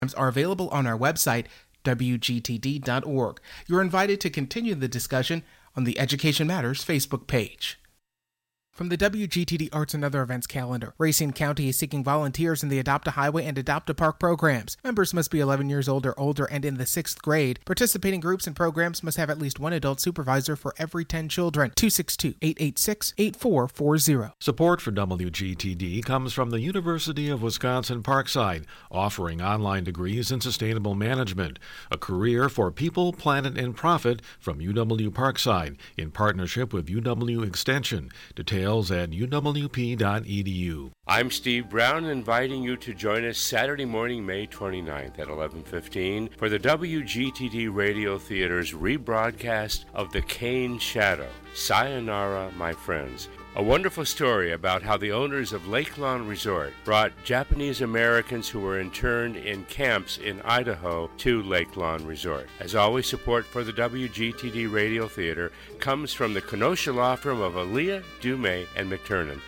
are available on our website, wgtd.org. You're invited to continue the discussion on the Education Matters Facebook page. From the WGTD Arts and Other Events calendar, Racine County is seeking volunteers in the Adopt a Highway and Adopt a Park programs. Members must be 11 years old or older and in the 6th grade. Participating groups and programs must have at least one adult supervisor for every 10 children. 262-886-8440. Support for WGTD comes from the University of Wisconsin-Parkside, offering online degrees in sustainable management, a career for people, planet, and profit from UW-Parkside, in partnership with UW Extension. Details at uwp.edu. I'm Steve Brown, inviting you to join us Saturday morning, May 29th at 11:15 for the WGTD Radio Theater's rebroadcast of The Cane Shadow, Sayonara, My Friends. A wonderful story about how the owners of Lake Lawn Resort brought Japanese Americans who were interned in camps in Idaho to Lake Lawn Resort. As always, support for the WGTD Radio Theater comes from the Kenosha law firm of Aaliyah, Dumais, and McTurnan.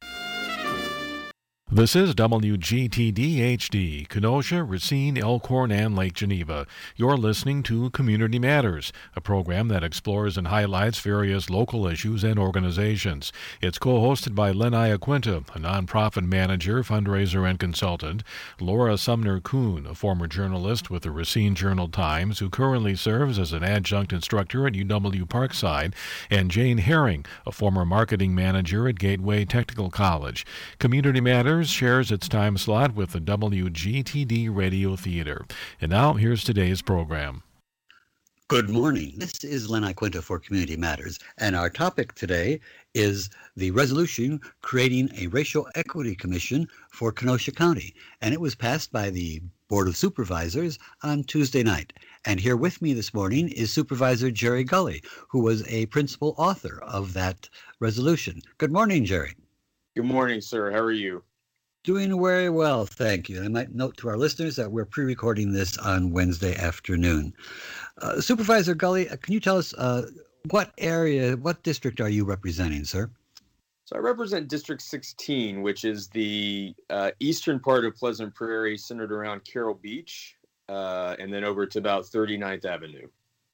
This is WGTD-HD, Kenosha, Racine, Elkhorn, and Lake Geneva. You're listening to Community Matters, a program that explores and highlights various local issues and organizations. It's co-hosted by Len Iaquinta, a nonprofit manager, fundraiser, and consultant, Laura Sumner-Kuhn, a former journalist with the Racine Journal-Times, who currently serves as an adjunct instructor at UW-Parkside, and Jane Herring, a former marketing manager at Gateway Technical College. Community Matters shares its time slot with the WGTD Radio Theater. And now, here's today's program. Good morning. This is Len Iaquinta for Community Matters, and our topic today is the resolution creating a Racial Equity Commission for Kenosha County, and it was passed by the Board of Supervisors on Tuesday night. And here with me this morning is Supervisor Jerry Gully, who was a principal author of that resolution. Good morning, Jerry. Good morning, sir. How are you? Doing very well, thank you. I might note to our listeners that we're pre-recording this on Wednesday afternoon. Supervisor Gully, can you tell us what district are you representing, sir? So I represent District 16, which is the eastern part of Pleasant Prairie, centered around Carroll Beach, and then over to about 39th Avenue.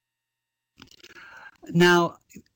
Now,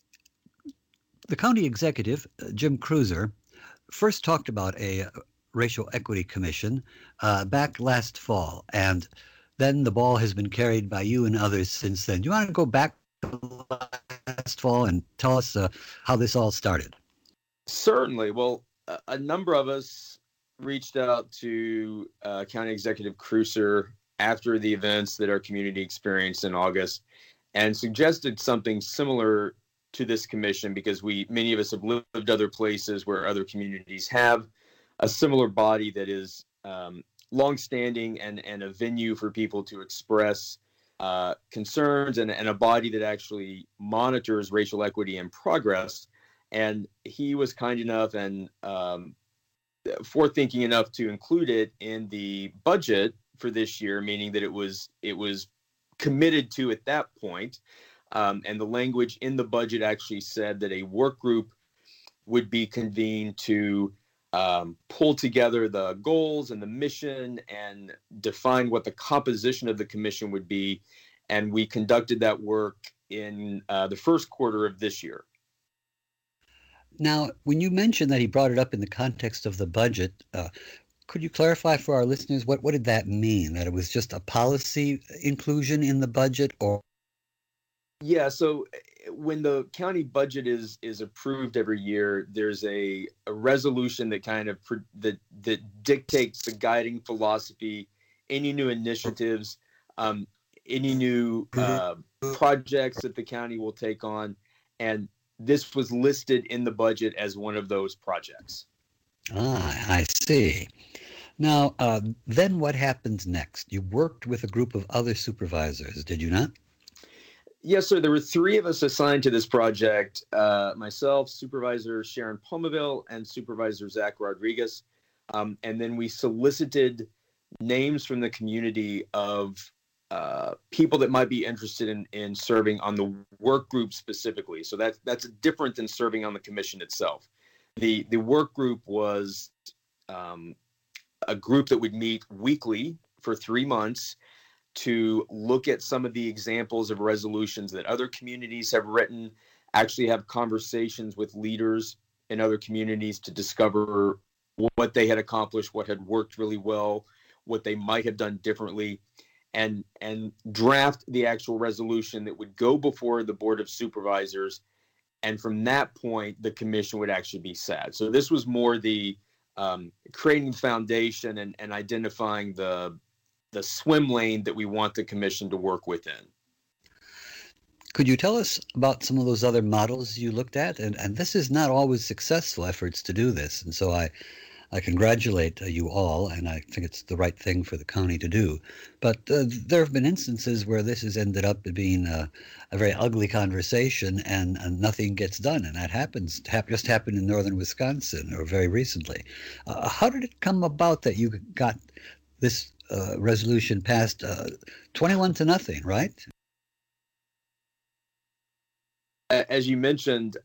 the county executive, Jim Kreuser, first talked about a Racial Equity Commission back last fall, and then the ball has been carried by you and others since then. Do you want to go back to last fall and tell us how this all started? Certainly. Well, a number of us reached out to County Executive Kreuser after the events that our community experienced in August and suggested something similar to this commission because many of us have lived other places where other communities have a similar body that is longstanding and a venue for people to express concerns and a body that actually monitors racial equity and progress. And he was kind enough and forward-thinking enough to include it in the budget for this year, meaning that it was committed to at that point. And the language in the budget actually said that a work group would be convened to pull together the goals and the mission and define what the composition of the commission would be. And we conducted that work in the first quarter of this year. Now, when you mentioned that he brought it up in the context of the budget, could you clarify for our listeners what did that mean? That it was just a policy inclusion in the budget, or? Yeah, so when the county budget is approved every year, there's a resolution that kind of that dictates the guiding philosophy, any new initiatives, any new projects that the county will take on, and this was listed in the budget as one of those projects. Ah, I see. Now, then what happens next? You worked with a group of other supervisors, did you not? Yes, sir. There were three of us assigned to this project, myself, Supervisor Sharon Pomaville, and Supervisor Zach Rodriguez. And then we solicited names from the community of people that might be interested in serving on the work group specifically. So that's different than serving on the commission itself. The work group was a group that would meet weekly for 3 months to look at some of the examples of resolutions that other communities have written, actually have conversations with leaders in other communities to discover what they had accomplished, what had worked really well, what they might have done differently, and draft the actual resolution that would go before the Board of Supervisors. And from that point, the commission would actually be set. So this was more the creating the foundation and identifying the swim lane that we want the commission to work within. Could you tell us about some of those other models you looked at? And this is not always successful efforts to do this. And so I congratulate you all, and I think it's the right thing for the county to do. But there have been instances where this has ended up being a very ugly conversation and nothing gets done. And that just happened in northern Wisconsin or very recently. How did it come about that you got this resolution passed 21-0, right? As you mentioned,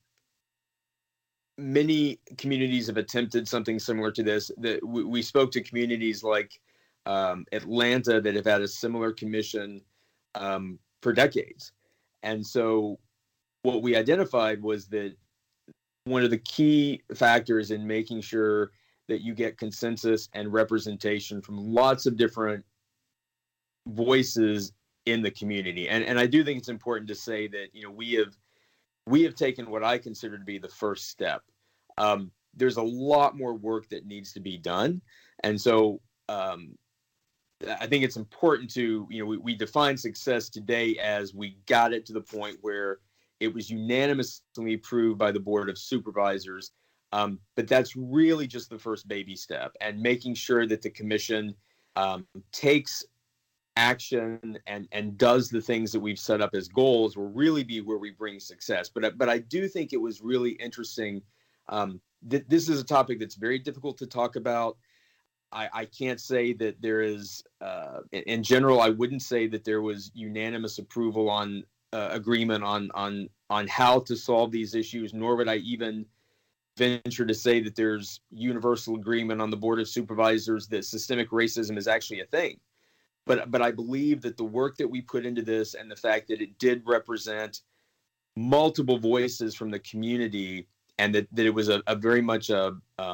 many communities have attempted something similar to this. We spoke to communities like Atlanta that have had a similar commission for decades. And so what we identified was that one of the key factors in making sure that you get consensus and representation from lots of different voices in the community. And I do think it's important to say that, we have taken what I consider to be the first step. There's a lot more work that needs to be done. And so I think it's important to, we define success today as we got it to the point where it was unanimously approved by the Board of Supervisors. But that's really just the first baby step, and making sure that the commission takes action and does the things that we've set up as goals will really be where we bring success. But I do think it was really interesting. This is a topic that's very difficult to talk about. I can't say that there is, in general, I wouldn't say that there was unanimous approval on agreement on how to solve these issues, nor would I even venture to say that there's universal agreement on the Board of Supervisors that systemic racism is actually a thing. But I believe that the work that we put into this and the fact that it did represent multiple voices from the community, and that it was a very much a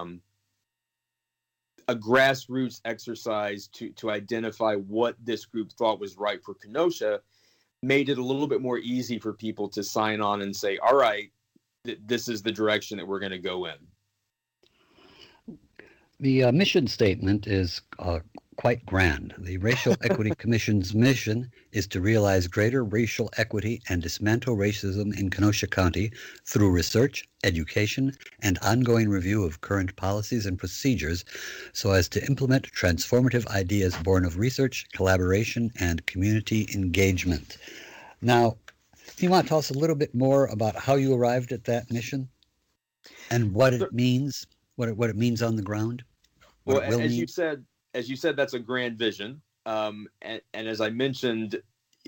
grassroots exercise to identify what this group thought was right for Kenosha, made it a little bit more easy for people to sign on and say, all right, this is the direction that we're going to go in. The mission statement is quite grand. The Racial Equity Commission's mission is to realize greater racial equity and dismantle racism in Kenosha County through research, education, and ongoing review of current policies and procedures so as to implement transformative ideas born of research, collaboration, and community engagement. Now, do you want to tell us a little bit more about how you arrived at that mission and what it means, what it means on the ground? Well, as you said, that's a grand vision. And as I mentioned,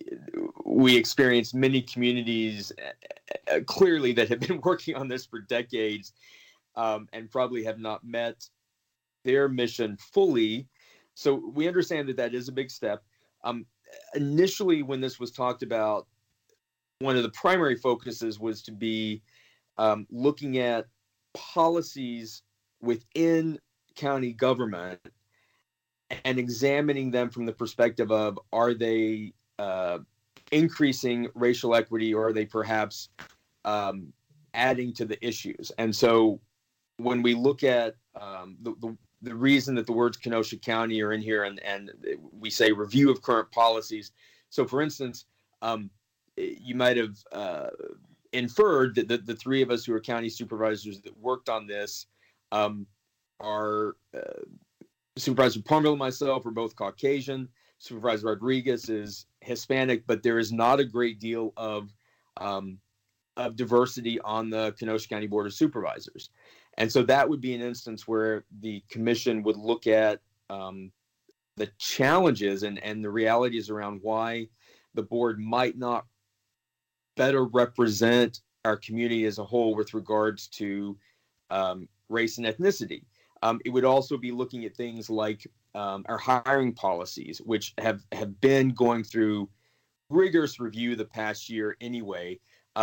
we experienced many communities clearly that have been working on this for decades and probably have not met their mission fully. So we understand that is a big step. Initially, when this was talked about, one of the primary focuses was to be looking at policies within county government and examining them from the perspective of, are they increasing racial equity, or are they perhaps adding to the issues? And so when we look at the reason that the words Kenosha County are in here, and we say review of current policies. So for instance, you might have inferred that the three of us who are county supervisors that worked on this are Supervisor Parmville and myself are both Caucasian. Supervisor Rodriguez is Hispanic, but there is not a great deal of diversity on the Kenosha County Board of Supervisors. And so that would be an instance where the commission would look at the challenges and the realities around why the board might not better represent our community as a whole with regards to race and ethnicity. It would also be looking at things like our hiring policies, which have been going through rigorous review the past year anyway.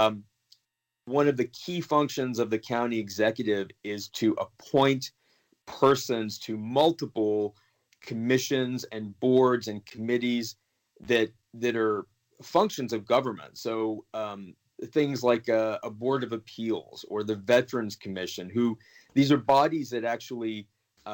One of the key functions of the county executive is to appoint persons to multiple commissions and boards and committees that are functions of government. So things like a board of appeals or the Veterans Commission, these are bodies that actually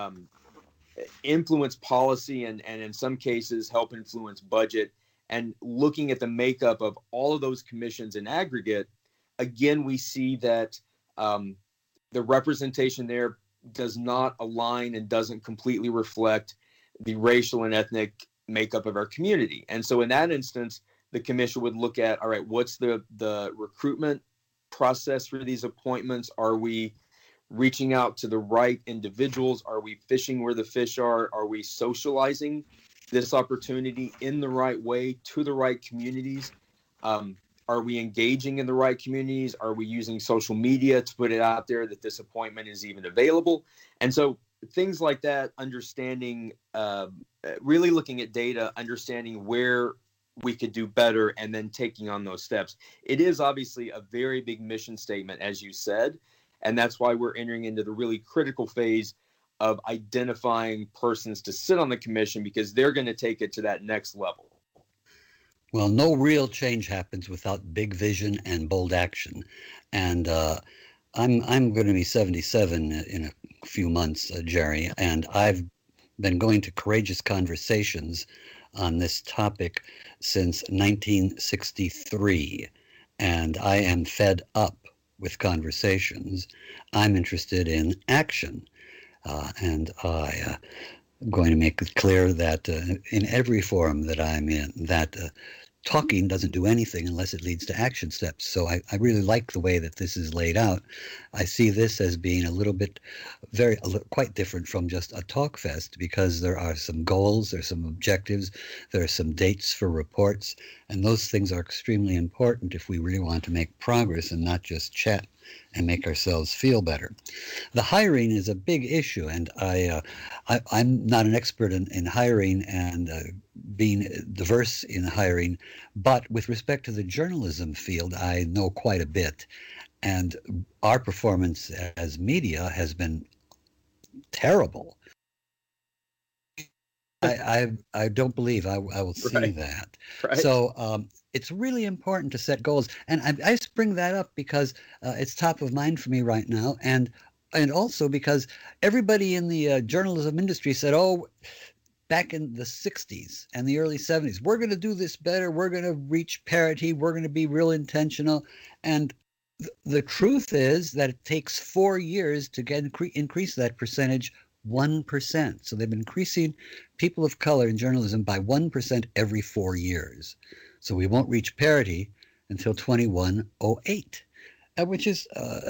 influence policy and in some cases help influence budget. And looking at the makeup of all of those commissions in aggregate, again, we see that the representation there does not align and doesn't completely reflect the racial and ethnic makeup of our community. And so in that instance, the commission would look at, all right, what's the recruitment process for these appointments? Are we reaching out to the right individuals? Are we fishing where the fish are? Are we socializing this opportunity in the right way to the right communities? Are we engaging in the right communities? Are we using social media to put it out there that this appointment is even available? And so things like that, understanding, really looking at data, understanding where we could do better, and then taking on those steps. It is obviously a very big mission statement, as you said, and that's why we're entering into the really critical phase of identifying persons to sit on the commission, because they're going to take it to that next level. Well, no real change happens without big vision and bold action. And I'm going to be 77 in a few months, Jerry, and I've been going to courageous conversations on this topic since 1963, and I am fed up with conversations. I'm interested in action, and I'm going to make it clear that in every forum that I'm in, that talking doesn't do anything unless it leads to action steps. So I really like the way that this is laid out. I see this as being quite different from just a talk fest, because there are some goals, there's some objectives, there are some dates for reports, and those things are extremely important if we really want to make progress and not just chat and make ourselves feel better. The hiring is a big issue, and I'm not an expert in hiring and being diverse in hiring, but with respect to the journalism field, I know quite a bit. And our performance as media has been terrible. I don't believe I will see that. Right. So it's really important to set goals. And I just bring that up because it's top of mind for me right now. And also because everybody in the journalism industry said, oh, back in the 60s and the early 70s, we're going to do this better. We're going to reach parity. We're going to be real intentional. And the truth is that it takes 4 years to increase that percentage 1%. So they've been increasing people of color in journalism by 1% every 4 years. So we won't reach parity until 2108, which is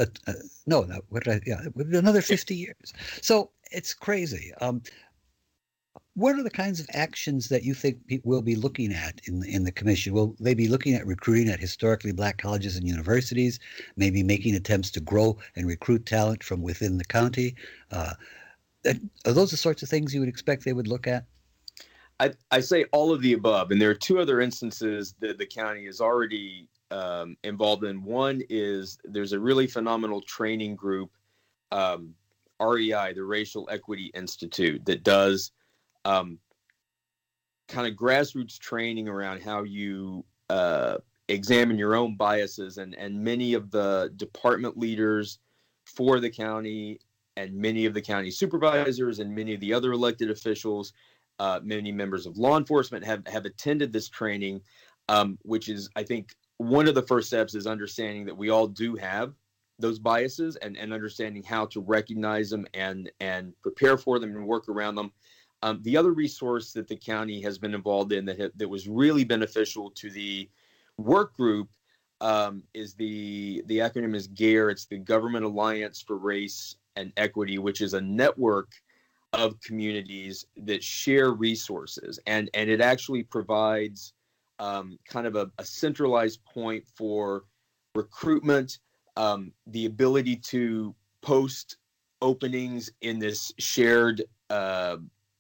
another 50 years. So it's crazy. What are the kinds of actions that you think we'll be looking at in the commission? Will they be looking at recruiting at historically black colleges and universities, maybe making attempts to grow and recruit talent from within the county? Are those the sorts of things you would expect they would look at? I say all of the above. And there are two other instances that the county is already involved in. One is there's a really phenomenal training group, REI, the Racial Equity Institute, that does kind of grassroots training around how you examine your own biases. And many of the department leaders for the county and many of the county supervisors and many of the other elected officials, many members of law enforcement have attended this training, which is, I think, one of the first steps is understanding that we all do have those biases and understanding how to recognize them and prepare for them and work around them. The other resource that the county has been involved in that was really beneficial to the work group is the acronym is GARE. It's the Government Alliance for Race and Equity, which is a network of communities that share resources, and it actually provides kind of a centralized point for recruitment, the ability to post openings in this shared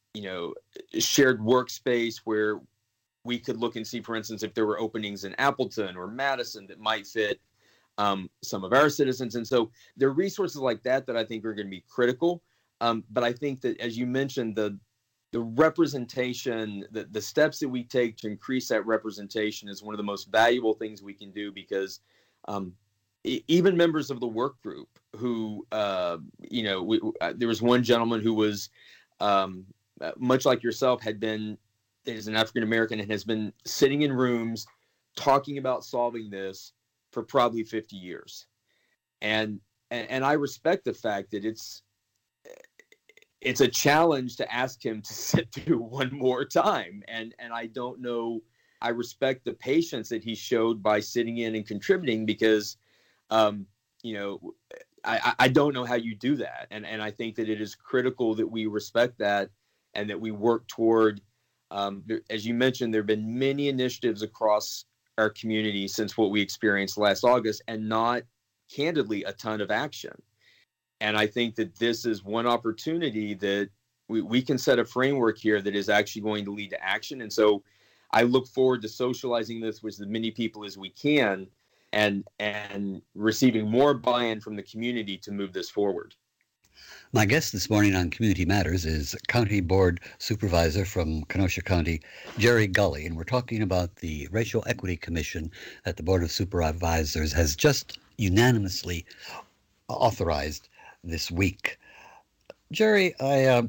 shared workspace where we could look and see, for instance, if there were openings in Appleton or Madison that might fit some of our citizens. And so there are resources like that I think are going to be critical. But I think that, as you mentioned, the representation, the steps that we take to increase that representation is one of the most valuable things we can do, because even members of the work group who, there was one gentleman who was, much like yourself, is an African American and has been sitting in rooms talking about solving this for probably 50 years. And I respect the fact that it's a challenge to ask him to sit through one more time. And I don't know, I respect the patience that he showed by sitting in and contributing, because, I don't know how you do that. And I think that it is critical that we respect that and that we work toward, as you mentioned, there have been many initiatives across our community since what we experienced last August, and not, candidly, a ton of action. And I think that this is one opportunity that we can set a framework here that is actually going to lead to action. And so I look forward to socializing this with as many people as we can, and receiving more buy-in from the community to move this forward. My guest this morning on Community Matters is County Board Supervisor from Kenosha County, Jerry Gully, and we're talking about the Racial Equity Commission that the Board of Supervisors has just unanimously authorized this week. Jerry, I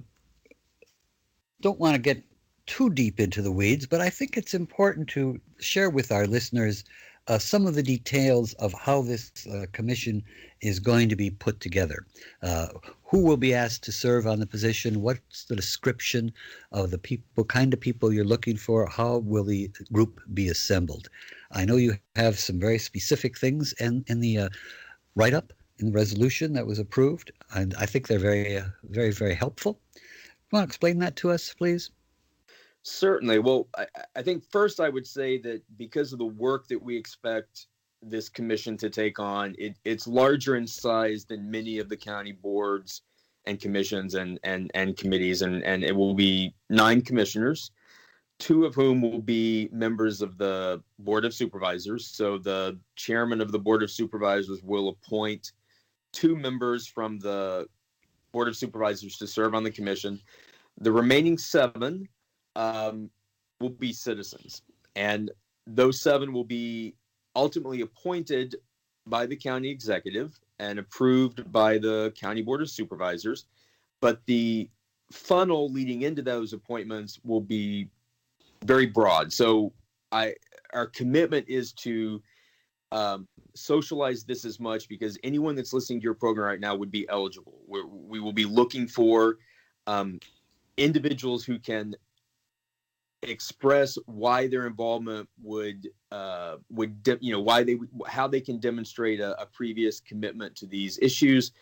don't want to get too deep into the weeds, but I think it's important to share with our listeners some of the details of how this commission is going to be put together. Who will be asked to serve on the position? What's the description of the people, kind of people you're looking for? How will the group be assembled? I know you have some very specific things in the write-up, in the resolution that was approved, and I think they're very, very, very helpful. You want to explain that to us, please? Certainly. Well, I think first I would say that because of the work that we expect this commission to take on, it's larger in size than many of the county boards and commissions and committees, and it will be 9 commissioners, 2 of whom will be members of the Board of Supervisors. So the chairman of the Board of Supervisors will appoint 2 members from the Board of Supervisors to serve on the commission. The remaining 7 will be citizens, and those 7 will be ultimately appointed by the county executive and approved by the county board of supervisors. But the funnel leading into those appointments will be very broad. So our commitment is to socialize this as much, because anyone that's listening to your program right now would be eligible. We will be looking for individuals who can express why their involvement how they can demonstrate a previous commitment to these issues.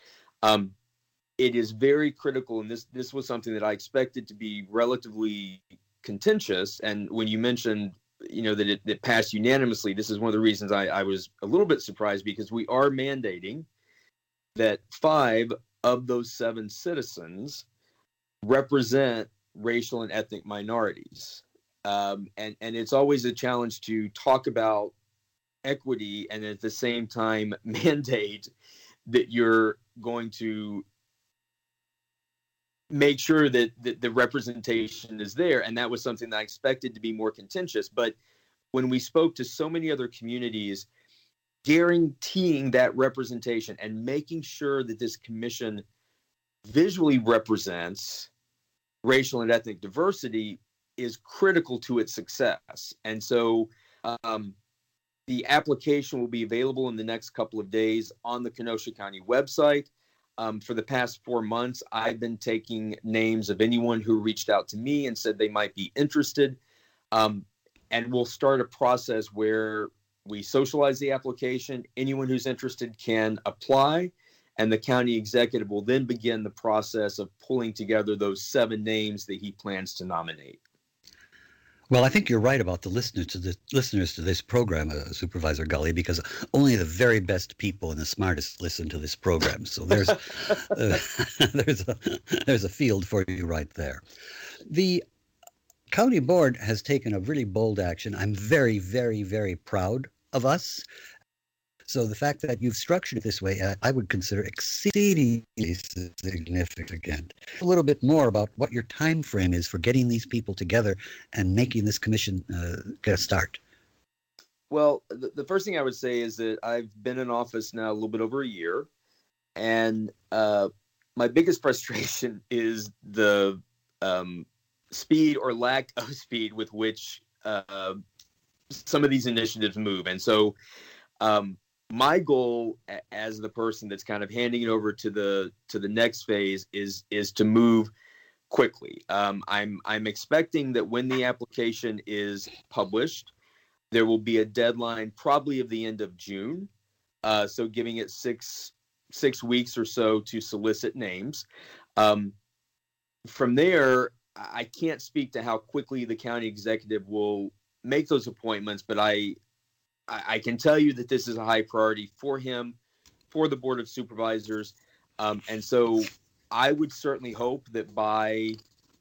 It is very critical, and this was something that I expected to be relatively contentious. And when you mentioned, that it passed unanimously, this is one of the reasons I was a little bit surprised, because we are mandating that 5 of those 7 citizens represent racial and ethnic minorities. And it's always a challenge to talk about equity and at the same time mandate that you're going to make sure that the representation is there. And that was something that I expected to be more contentious. But when we spoke to so many other communities, guaranteeing that representation and making sure that this commission visually represents racial and ethnic diversity is critical to its success. And so the application will be available in the next couple of days on the Kenosha County website. For the past 4 months, I've been taking names of anyone who reached out to me and said they might be interested. And we'll start a process where we socialize the application. Anyone who's interested can apply, and the county executive will then begin the process of pulling together those 7 names that he plans to nominate. Well, I think you're right about the listeners to this program, Supervisor Gully, because only the very best people and the smartest listen to this program. So there's a field for you right there. The county board has taken a really bold action. I'm very, very, very proud of us. So the fact that you've structured it this way, I would consider exceedingly significant. A little bit more about what your time frame is for getting these people together and making this commission get a start. Well, the first thing I would say is that I've been in office now a little bit over a year, and my biggest frustration is the speed or lack of speed with which some of these initiatives move. And so my goal as the person that's kind of handing it over to the next phase is to move quickly. I'm expecting that when the application is published, there will be a deadline probably of the end of June. So giving it six weeks or so to solicit names. From there, I can't speak to how quickly the county executive will make those appointments, but I can tell you that this is a high priority for him, for the Board of Supervisors. And so I would certainly hope that by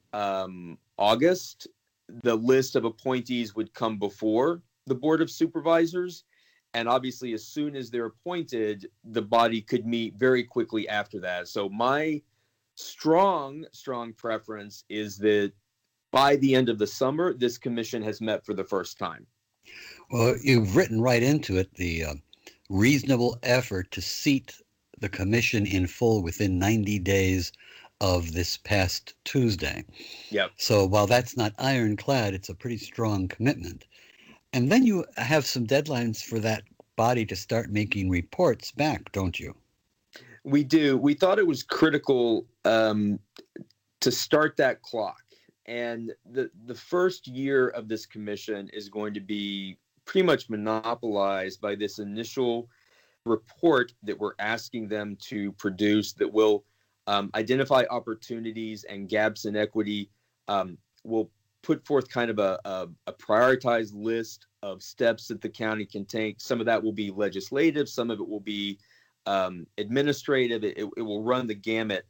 August, the list of appointees would come before the Board of Supervisors. And obviously, as soon as they're appointed, the body could meet very quickly after that. So my strong preference is that by the end of the summer, this commission has met for the first time. Well, you've written right into it the reasonable effort to seat the commission in full within 90 days of this past Tuesday. Yep. So while that's not ironclad, it's a pretty strong commitment. And then you have some deadlines for that body to start making reports back, don't you? We do. We thought it was critical to start that clock. And the first year of this commission is going to be pretty much monopolized by this initial report that we're asking them to produce that will identify opportunities and gaps in equity. We'll put forth kind of a prioritized list of steps that the county can take. Some of that will be legislative. Some of it will be administrative. It will run the gamut.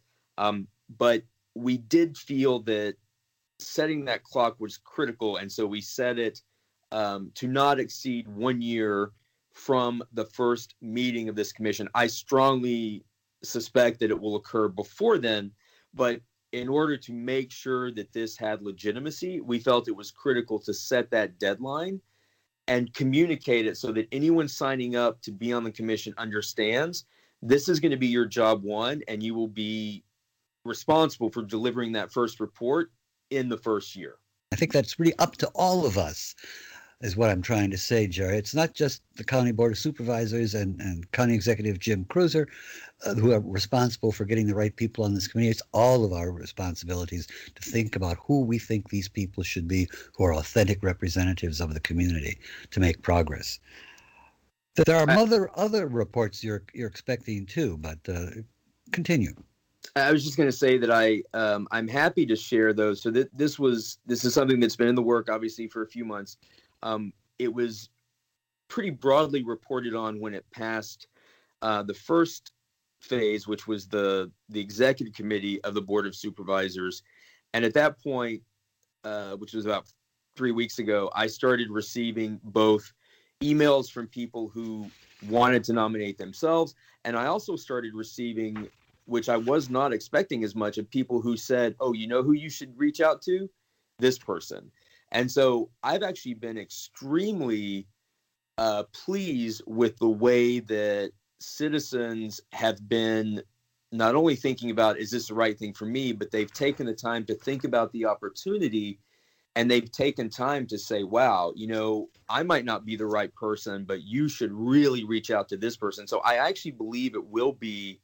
But we did feel that setting that clock was critical. And so we set it to not exceed 1 year from the first meeting of this commission. I strongly suspect that it will occur before then, but in order to make sure that this had legitimacy, we felt it was critical to set that deadline and communicate it so that anyone signing up to be on the commission understands this is going to be your job one, and you will be responsible for delivering that first report in the first year. I think that's really up to all of us, is what I'm trying to say, Jerry. It's not just the County Board of Supervisors and County Executive Jim Cruiser who are responsible for getting the right people on this committee. It's all of our responsibilities to think about who we think these people should be, who are authentic representatives of the community, to make progress. There are other reports you're expecting too, but continue. I was just going to say that I'm happy to share those. So this is something that's been in the work, obviously, for a few months. It was pretty broadly reported on when it passed the first phase, which was the executive committee of the Board of Supervisors. And at that point, which was about 3 weeks ago, I started receiving both emails from people who wanted to nominate themselves, and I also started receiving, which I was not expecting as much, of people who said, oh, you know who you should reach out to? This person. And so I've actually been extremely pleased with the way that citizens have been not only thinking about, is this the right thing for me, but they've taken the time to think about the opportunity, and they've taken time to say, wow, I might not be the right person, but you should really reach out to this person. So I actually believe it will be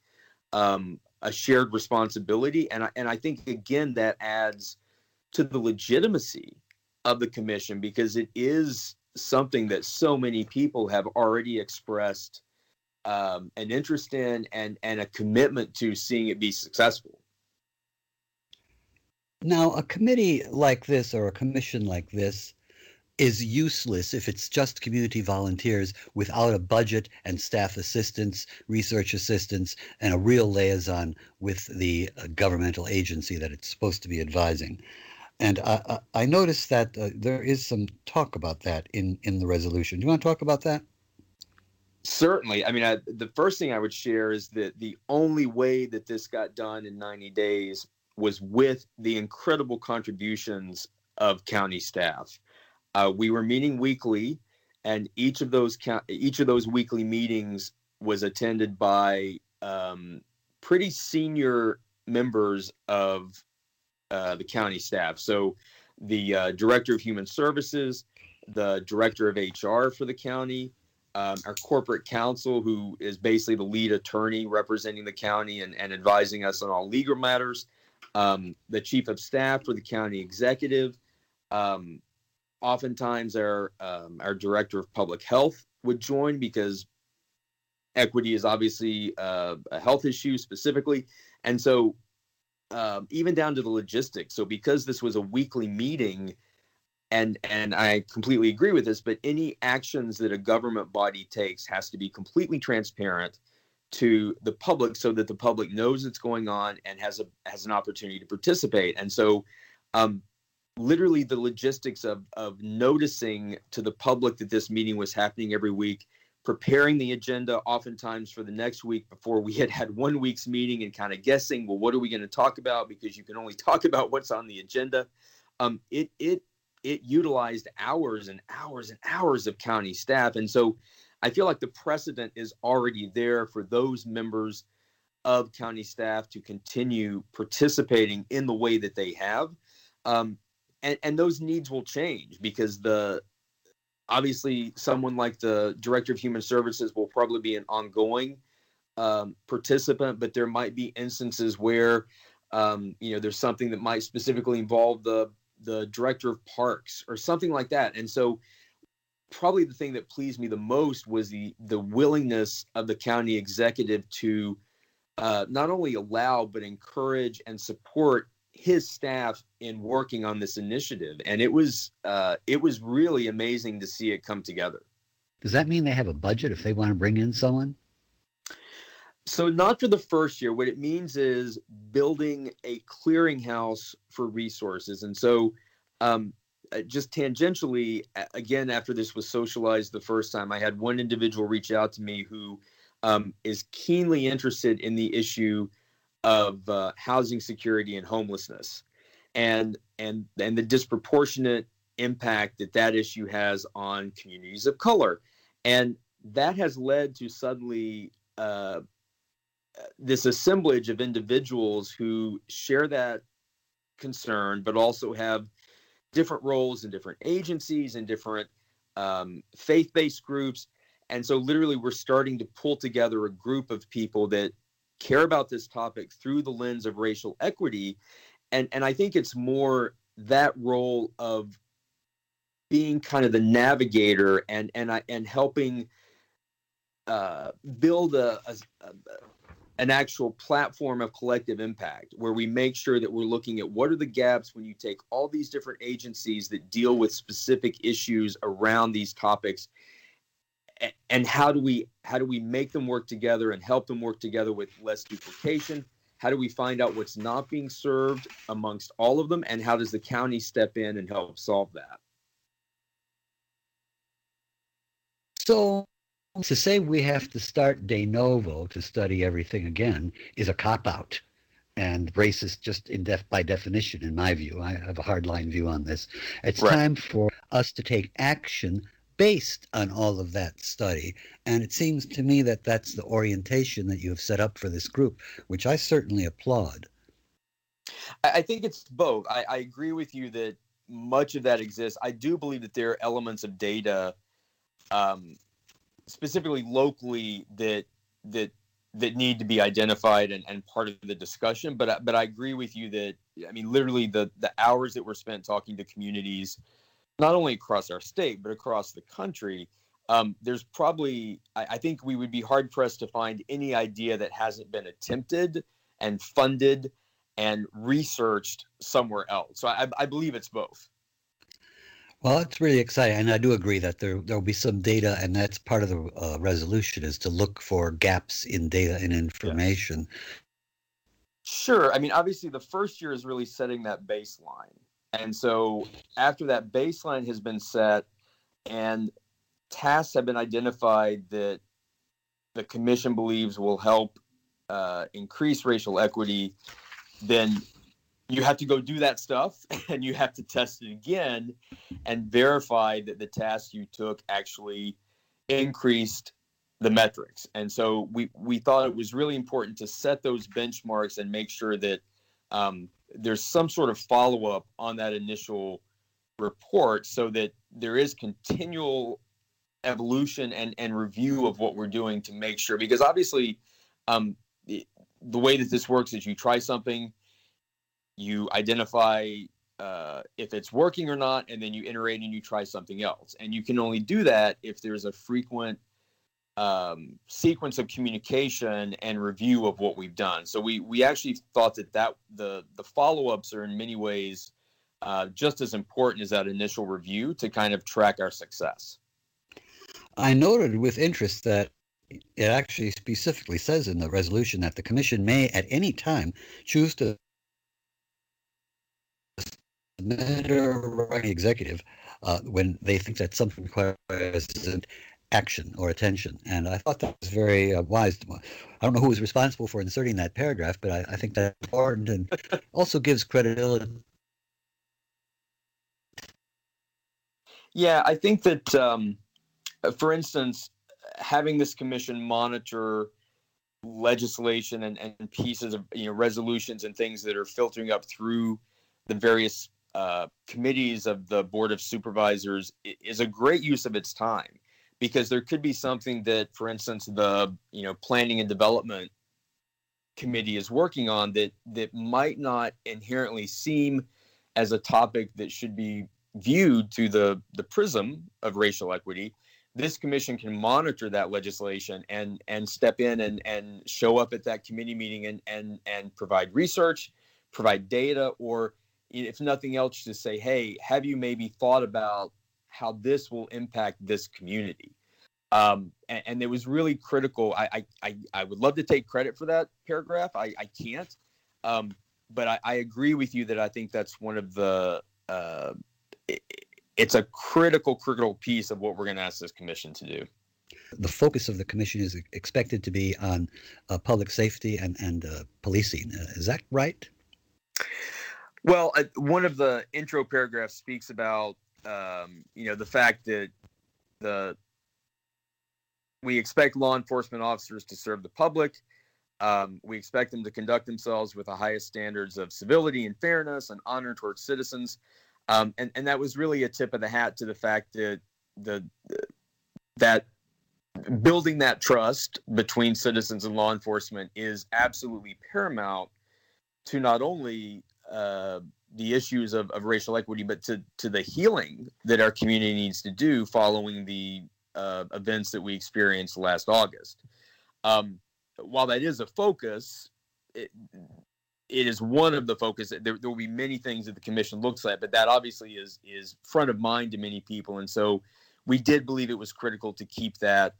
a shared responsibility. And I think, again, that adds to the legitimacy of the commission, because it is something that so many people have already expressed an interest in and a commitment to seeing it be successful. Now, a committee like this or a commission like this is useless if it's just community volunteers without a budget and staff assistance, research assistance, and a real liaison with the governmental agency that it's supposed to be advising. And I noticed that there is some talk about that in the resolution. Do you want to talk about that? Certainly. I mean, the first thing I would share is that the only way that this got done in 90 days was with the incredible contributions of county staff. We were meeting weekly, and each of those weekly meetings was attended by pretty senior members of the county staff. So the director of human services, the director of HR for the county, our corporate counsel, who is basically the lead attorney representing the county and advising us on all legal matters, the chief of staff for the county executive. Oftentimes our director of public health would join, because equity is obviously a health issue specifically. And so even down to the logistics. So because this was a weekly meeting, and I completely agree with this, but any actions that a government body takes has to be completely transparent to the public, so that the public knows what's going on and has an opportunity to participate. And so literally the logistics of noticing to the public that this meeting was happening every week, preparing the agenda oftentimes for the next week before we had 1 week's meeting, and kind of guessing, well, what are we going to talk about? Because you can only talk about what's on the agenda. It utilized hours and hours and hours of county staff. And so I feel like the precedent is already there for those members of county staff to continue participating in the way that they have. And those needs will change, because obviously someone like the director of human services will probably be an ongoing participant, but there might be instances where there's something that might specifically involve the director of parks or something like that. And so probably the thing that pleased me the most was the willingness of the county executive to not only allow but encourage and support his staff in working on this initiative. And it was really amazing to see it come together. Does that mean they have a budget if they want to bring in someone? So not for the first year. What it means is building a clearinghouse for resources. And so just tangentially, again, after this was socialized the first time, I had one individual reach out to me who is keenly interested in the issue of housing security and homelessness, and the disproportionate impact that issue has on communities of color. And that has led to suddenly this assemblage of individuals who share that concern, but also have different roles in different agencies and different faith-based groups. And so literally we're starting to pull together a group of people that care about this topic through the lens of racial equity. And I think it's more that role of being kind of the navigator and helping build an actual platform of collective impact, where we make sure that we're looking at what are the gaps when you take all these different agencies that deal with specific issues around these topics, and how do we make them work together and help them work together with less duplication? How do we find out what's not being served amongst all of them, and how does the county step in and help solve that? So to say we have to start de novo to study everything again is a cop-out, and racist just by definition, in my view. I have a hardline view on this. It's right. Time for us to take action based on all of that study. And it seems to me that that's the orientation that you have set up for this group, which I certainly applaud. I think it's both. I agree with you that much of that exists. I do believe that there are elements of data, specifically locally, that need to be identified and part of the discussion. But I agree with you that, I mean, literally the hours that were spent talking to communities, not only across our state, but across the country, there's probably, I think we would be hard pressed to find any idea that hasn't been attempted and funded and researched somewhere else. So I believe it's both. Well, it's really exciting, and I do agree that there will be some data, and that's part of the resolution, is to look for gaps in data and information. Sure. I mean, obviously, the first year is really setting that baseline, And so after that baseline has been set and tasks have been identified that the commission believes will help increase racial equity, then you have to go do that stuff and you have to test it again and verify that the tasks you took actually increased the metrics. And so we thought it was really important to set those benchmarks and make sure that there's some sort of follow-up on that initial report so that there is continual evolution and review of what we're doing to make sure, because obviously the way that this works is you try something, you identify if it's working or not, and then you iterate and you try something else. And you can only do that if there's a frequent sequence of communication and review of what we've done. So we actually thought that the follow-ups are in many ways just as important as that initial review to kind of track our success. I noted with interest that it actually specifically says in the resolution that the commission may at any time choose to submit or executive when they think that something requires action or attention. And I thought that was very wise. I don't know who was responsible for inserting that paragraph, but I think that's important and also gives credibility. Yeah, I think that, for instance, having this commission monitor legislation and pieces of resolutions and things that are filtering up through the various committees of the Board of Supervisors is a great use of its time, because there could be something that, for instance, the Planning and Development Committee is working on that might not inherently seem as a topic that should be viewed through the prism of racial equity. This commission can monitor that legislation and step in and show up at that committee meeting and provide research, provide data, or if nothing else, to say, hey, have you maybe thought about how this will impact this community? And it was really critical. I would love to take credit for that paragraph. I can't. But I agree with you that I think that's one of the it's a critical piece of what we're going to ask this commission to do. The focus of the commission is expected to be on public safety and policing. Is that right? Well, one of the intro paragraphs speaks about the fact that we expect law enforcement officers to serve the public. We expect them to conduct themselves with the highest standards of civility and fairness and honor towards citizens. And that was really a tip of the hat to the fact that that building that trust between citizens and law enforcement is absolutely paramount to not only the issues of racial equity, but to the healing that our community needs to do following the events that we experienced last August. While that is a focus, it is one of the focus. There will be many things that the commission looks at, but that obviously is front of mind to many people. And so we did believe it was critical to keep that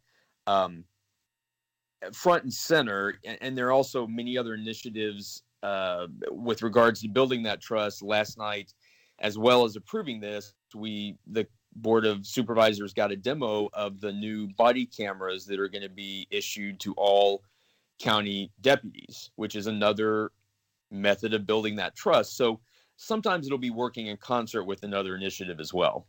front and center. And there are also many other initiatives with regards to building that trust. Last night, as well as approving this, the Board of Supervisors got a demo of the new body cameras that are going to be issued to all county deputies, which is another method of building that trust. So sometimes it'll be working in concert with another initiative as well.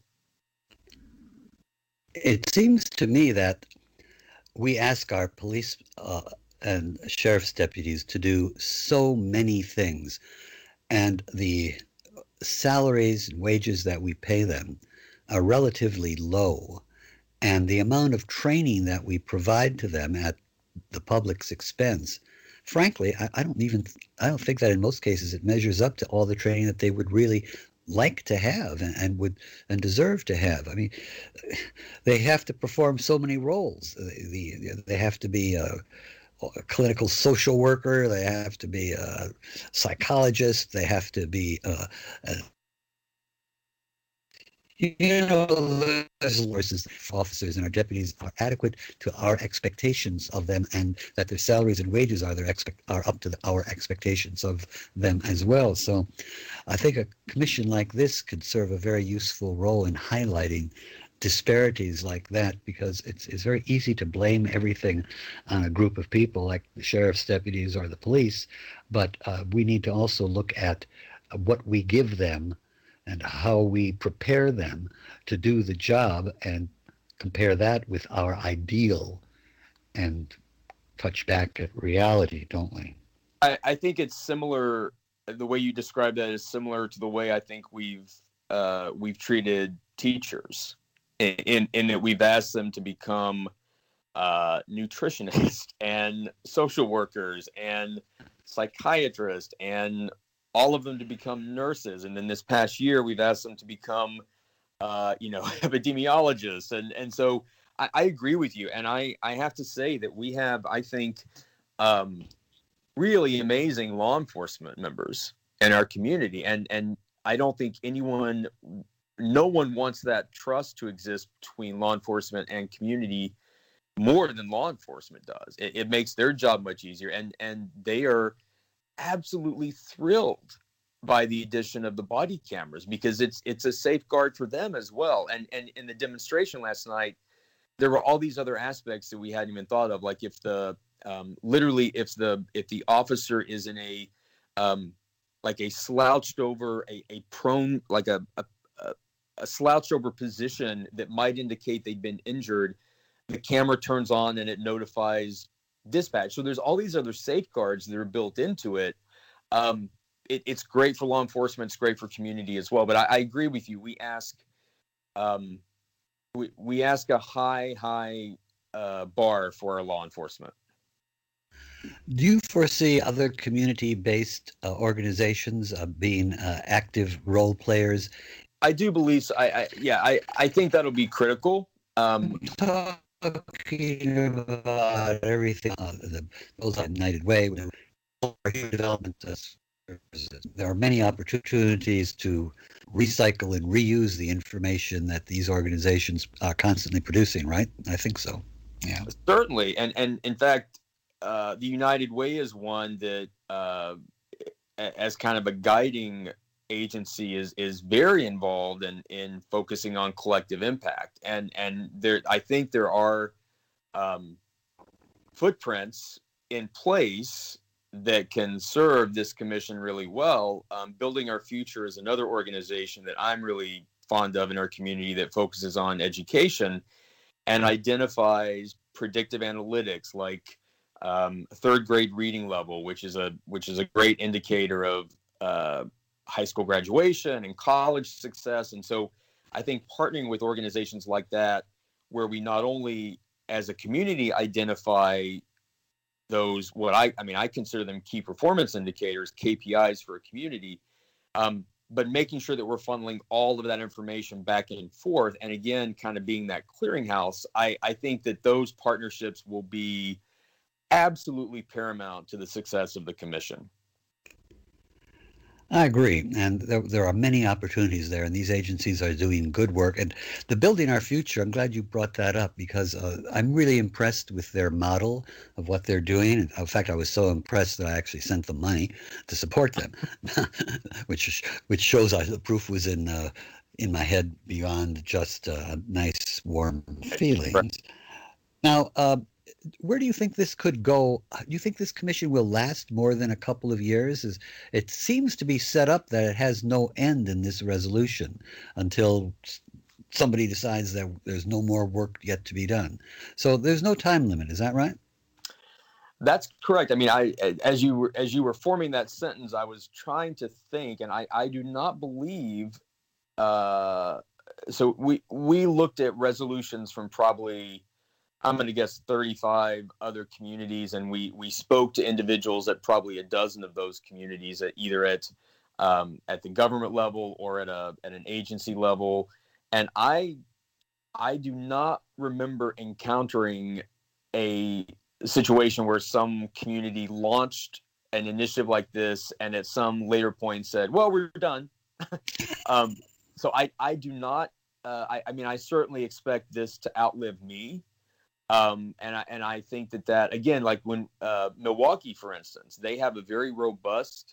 It seems to me that we ask our police and sheriff's deputies to do so many things, and the salaries and wages that we pay them are relatively low, and the amount of training that we provide to them at the public's expense, frankly, I don't think that in most cases it measures up to all the training that they would really like to have and deserve to have. I mean, they have to perform so many roles. They have to be a clinical social worker. They have to be a psychologist. They have to be You know, the resources officers and our deputies are adequate to our expectations of them, and that their salaries and wages are up to our expectations of them as well. So I think a commission like this could serve a very useful role in highlighting disparities like that, because it's very easy to blame everything on a group of people like the sheriff's deputies or the police, but we need to also look at what we give them and how we prepare them to do the job, and compare that with our ideal and touch back at reality, don't we? I think it's similar. The way you describe that is similar to the way I think we've treated teachers, in that we've asked them to become nutritionists and social workers and psychiatrists, and all of them to become nurses. And then this past year, we've asked them to become, epidemiologists. And so I agree with you. And I have to say that we have, I think, really amazing law enforcement members in our community. And I don't think no one wants that trust to exist between law enforcement and community more than law enforcement does. It makes their job much easier. And they are absolutely thrilled by the addition of the body cameras, because it's a safeguard for them as well. And in the demonstration last night, there were all these other aspects that we hadn't even thought of, like if the officer is in a like a slouched over, a prone, like a slouched over position that might indicate they've been injured, the camera turns on and it notifies dispatch. So there's all these other safeguards that are built into it. It's great for law enforcement. It's great for community as well. But I agree with you. We ask a high bar for our law enforcement. Do you foresee other community-based organizations being active role players? I do believe so. I think that'll be critical. Talking about everything, those United Way, development. There are many opportunities to recycle and reuse the information that these organizations are constantly producing, right? I think so. Yeah, certainly. And in fact, the United Way is one that, as kind of a guiding agency, is very involved in focusing on collective impact. And I think there are footprints in place that can serve this commission really well. Building Our Future is another organization that I'm really fond of in our community that focuses on education and identifies predictive analytics like third grade reading level, which is a great indicator of high school graduation and college success. And so I think partnering with organizations like that, where we not only as a community identify those, I consider them key performance indicators, KPIs for a community, but making sure that we're funneling all of that information back and forth, and again, kind of being that clearinghouse. I think that those partnerships will be absolutely paramount to the success of the commission. I agree, and there are many opportunities there, and these agencies are doing good work. And the Building Our Future, I'm glad you brought that up, because I'm really impressed with their model of what they're doing. In fact, I was so impressed that I actually sent them money to support them, which shows the proof was in my head beyond just nice, warm feelings. Right. Now, where do you think this could go? Do you think this commission will last more than a couple of years? It seems to be set up that it has no end in this resolution until somebody decides that there's no more work yet to be done. So there's no time limit. Is that right? That's correct. I mean, as you were forming that sentence, I was trying to think, and I do not believe. So we looked at resolutions from probably, I'm going to guess, 35 other communities, and we spoke to individuals at probably a dozen of those communities, either at the government level or at an agency level. And I do not remember encountering a situation where some community launched an initiative like this and at some later point said, "Well, we're done." So I do not I certainly expect this to outlive me. And I think that again, like when Milwaukee, for instance, they have a very robust.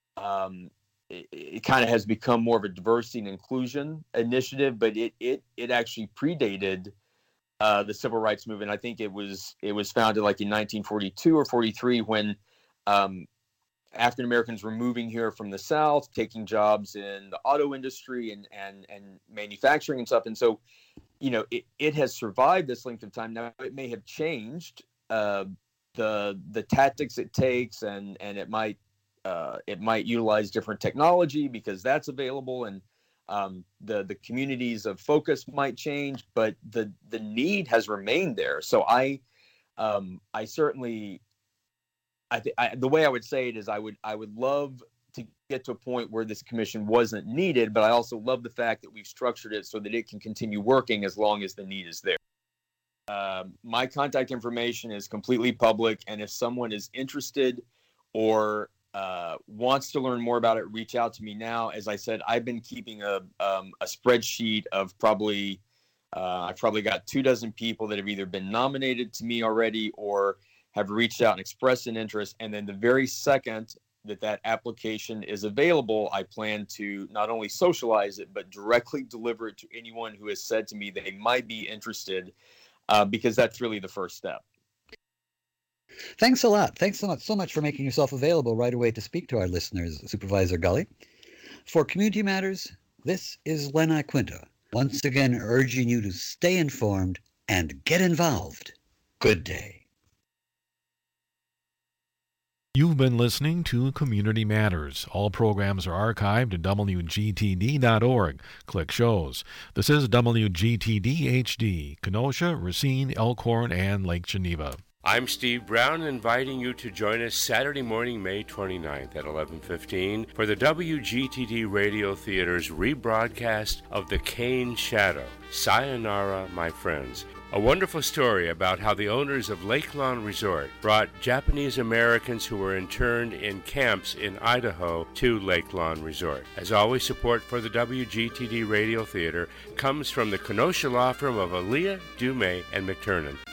It kind of has become more of a diversity and inclusion initiative, but it actually predated the civil rights movement. I think it was founded like in 1942 or 43 when African Americans were moving here from the South, taking jobs in the auto industry and manufacturing and stuff. And so, it has survived this length of time. Now it may have changed the tactics it takes, and it might utilize different technology because that's available, and the communities of focus might change, but the need has remained there. So I certainly. The way I would say it is I would love to get to a point where this commission wasn't needed, but I also love the fact that we've structured it so that it can continue working as long as the need is there. My contact information is completely public, and if someone is interested or wants to learn more about it, reach out to me now. As I said, I've been keeping a spreadsheet of I've probably got 24 people that have either been nominated to me already or have reached out and expressed an interest. And then the very second that application is available, I plan to not only socialize it, but directly deliver it to anyone who has said to me they might be interested, because that's really the first step. Thanks a lot. Thanks so much for making yourself available right away to speak to our listeners, Supervisor Gulley. For Community Matters, this is Len Iquinta, once again urging you to stay informed and get involved. Good day. You've been listening to Community Matters. All programs are archived at WGTD.org. Click shows. This is WGTD HD, Kenosha, Racine, Elkhorn, and Lake Geneva. I'm Steve Brown, inviting you to join us Saturday morning, May 29th at 11:15 for the WGTD Radio Theater's rebroadcast of The Cane Shadow. Sayonara, my friends. A wonderful story about how the owners of Lake Lawn Resort brought Japanese Americans who were interned in camps in Idaho to Lake Lawn Resort. As always, support for the WGTD Radio Theater comes from the Kenosha law firm of Aaliyah, Dumais, and McTernan.